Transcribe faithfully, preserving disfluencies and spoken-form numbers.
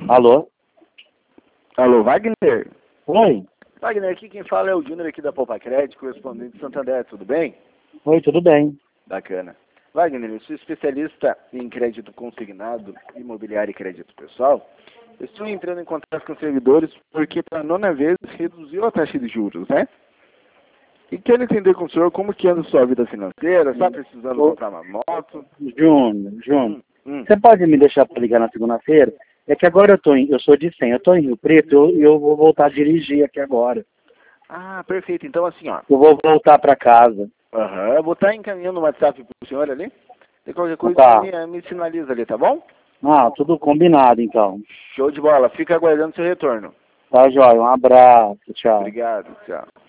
Alô? Alô, Wagner? Oi. Wagner, aqui quem fala é o Júnior aqui da Poupa Crédito, correspondente de Santander, tudo bem? Oi, tudo bem? Bacana. Wagner, eu sou especialista em crédito consignado, imobiliário e crédito pessoal. Eu estou entrando em contato com os servidores porque pela nona vez reduziu a taxa de juros, né? E quero entender com o senhor como que anda a sua vida financeira, está precisando Ô, comprar uma moto? Júnior, Júnior, Hum, hum. você pode me deixar para ligar na segunda-feira? É que agora eu tô em, eu sou de cem, eu tô em Rio Preto e eu, eu vou voltar a dirigir aqui agora. Ah, perfeito. Então assim, ó. Eu vou voltar para casa. Aham, eu vou estar encaminhando o WhatsApp para o senhor ali. E qualquer coisa você Tá. me, me sinaliza ali, tá bom? Ah, tudo combinado então. Show de bola. Fica aguardando seu retorno. Tá, joia. Um abraço. Tchau. Obrigado. Tchau.